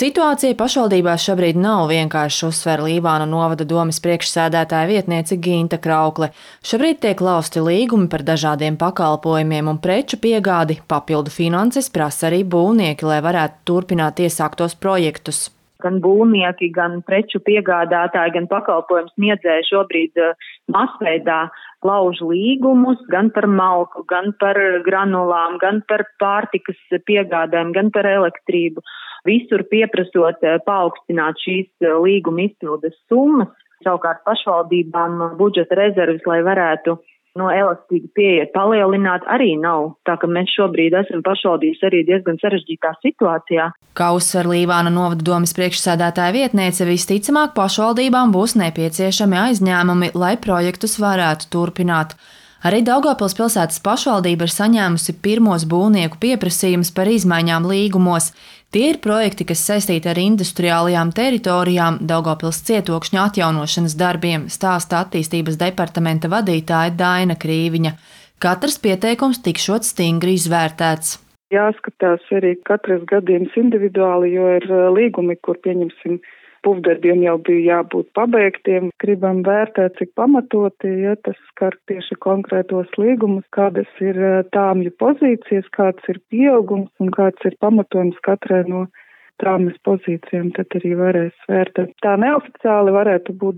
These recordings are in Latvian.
Situācija pašvaldībās šobrīd nav vienkārši, uzsver Līvānu novada domes priekšsēdētāja vietniece Ginta Kraukle. Šobrīd tiek lausti līgumi par dažādiem pakalpojumiem un preču piegādi, papildu finanses prasa arī būvnieki, lai varētu turpināt iesāktos projektus. Gan būvnieki, gan preču piegādātāji, gan pakalpojumu sniedzēji šobrīd masveidā lauž līgumus gan par malku, gan par granulām, gan par pārtikas piegādēm, gan par elektrību. Visur pieprasot paaugstināt šīs līguma izpildes summas, savukārt pašvaldībām budžeta rezerves, lai varētu elastīgi pieiet palielināt, arī nav. Tā ka mēs šobrīd esam pašvaldības arī diezgan sarežģītā situācijā. Kā uzsver Līvāna novada domes priekšsēdētāja vietniece, visticamāk pašvaldībām būs nepieciešami aizņēmumi, lai projektus varētu turpināt. Arī Daugavpils pilsētas pašvaldība ir saņēmusi pirmos būvnieku pieprasījumus par izmaiņām līgumos. Tie ir projekti, kas saistīti ar industriālajām teritorijām, Daugavpils cietokšņu atjaunošanas darbiem, stāsta attīstības departamenta vadītāja Daina Krīviņa. Katrs pieteikums tikšot stingri izvērtēts. Jāskatās arī katrs gadījums individuāli, jo ir līgumi, kur pieņemsim būvdarbiem jau bija jābūt pabeigtiem. Gribam vērtēt, cik pamatoti, ja tas skar tieši konkrētos līgumus, kādas ir tāmju pozīcijas, kāds ir pieaugums un kāds ir pamatojums katrai no tāmjas pozīcijām, tad arī varēs vērtēt. Tā neoficiāli varētu būt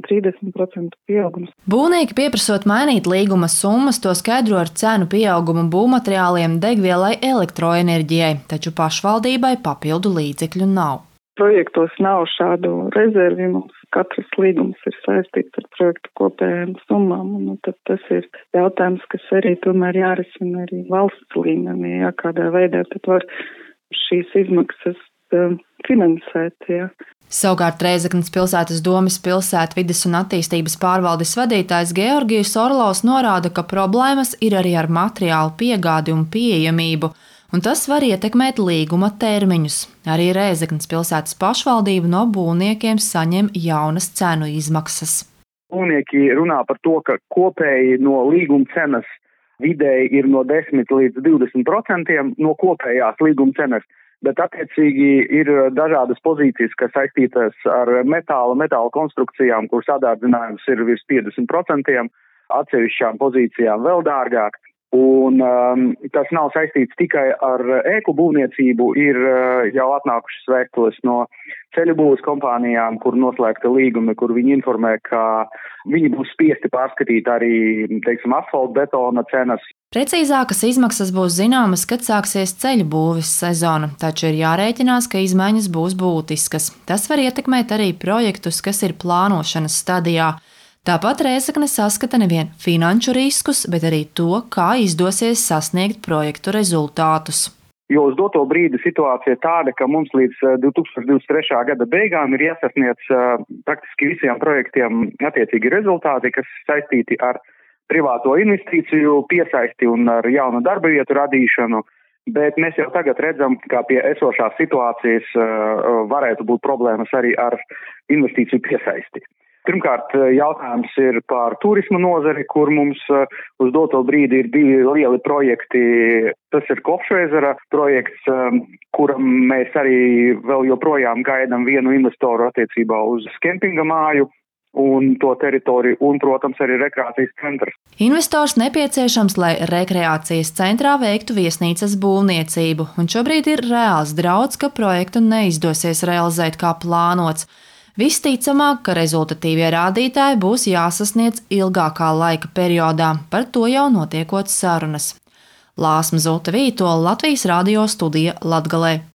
20–30% pieaugums. Būvnieki pieprasot mainīt līguma summas, to skaidro ar cenu pieaugumu būvmateriāliem, degvielai, elektroenerģijai, taču pašvaldībai papildu līdzekļu nav. Projektos nav šādu rezervi, mums katrs līgums ir saistīts ar projektu kopējām summām, un tad tas ir jautājums, kas arī tomēr jārisina arī valsts līmenī, kādā veidā tad var šīs izmaksas finansēt. Savukārt Rēzeknes pilsētas domes pilsētvides un attīstības pārvaldes vadītājs Georgijs Orlovs norāda, ka problēmas ir arī ar materiālu piegādi un pieejamību, un tas var ietekmēt līguma termiņus. Arī Rēzeknes pilsētas pašvaldība no būvniekiem saņem jaunas cenu izmaksas. Būvnieki runā par to, ka kopēji no līguma cenas vidēji ir no 10–20% no kopējās līguma cenas, bet attiecīgi ir dažādas pozīcijas, kas saistītas ar metāla konstrukcijām, kur sadārdzinājums ir virs 50%, atsevišķām pozīcijām vēl dārgāk. Un tas nav saistīts tikai ar ēku būvniecību, ir jau atnākušas vēstules no ceļu būvas kompānijām, kur noslēgta līgumi, kur viņi informē, ka viņi būs spiesti pārskatīt arī, asfalta betona cenas. Precīzākas izmaksas būs zināmas, kad sāksies ceļu būves sezona, taču ir jārēķinās, ka izmaiņas būs būtiskas. Tas var ietekmēt arī projektus, kas ir plānošanas stadijā. Tāpat Rēzekne saskata nevien finanšu riskus, bet arī to, kā izdosies sasniegt projektu rezultātus. Jo uz doto brīdi situācija ir tāda, ka mums līdz 2023. gada beigām ir jāsasniedz praktiski visiem projektiem attiecīgi rezultāti, kas saistīti ar privāto investīciju piesaisti un ar jaunu darba vietu radīšanu. Bet mēs jau tagad redzam, ka pie esošās situācijas varētu būt problēmas arī ar investīciju piesaisti. Pirmkārt, jautājums ir par turisma nozari, kur mums uz doto brīdi ir divi lieli projekti. Tas ir Kopšezera projekts, kuram mēs arī vēl joprojām gaidām vienu investoru attiecībā uz kempinga māju un to teritoriju un, protams, arī rekreācijas centrs. Investors nepieciešams, lai rekreācijas centrā veiktu viesnīcas būvniecību, un šobrīd ir reāls drauds, ka projektu neizdosies realizēt kā plānots. Visticamāk, ka rezultatīvie rādītāji būs jāsasniedz ilgākā laika periodā, par to jau notiekot sarunas. Lāsma Zute Vītola, Latvijas radio studija Latgalē.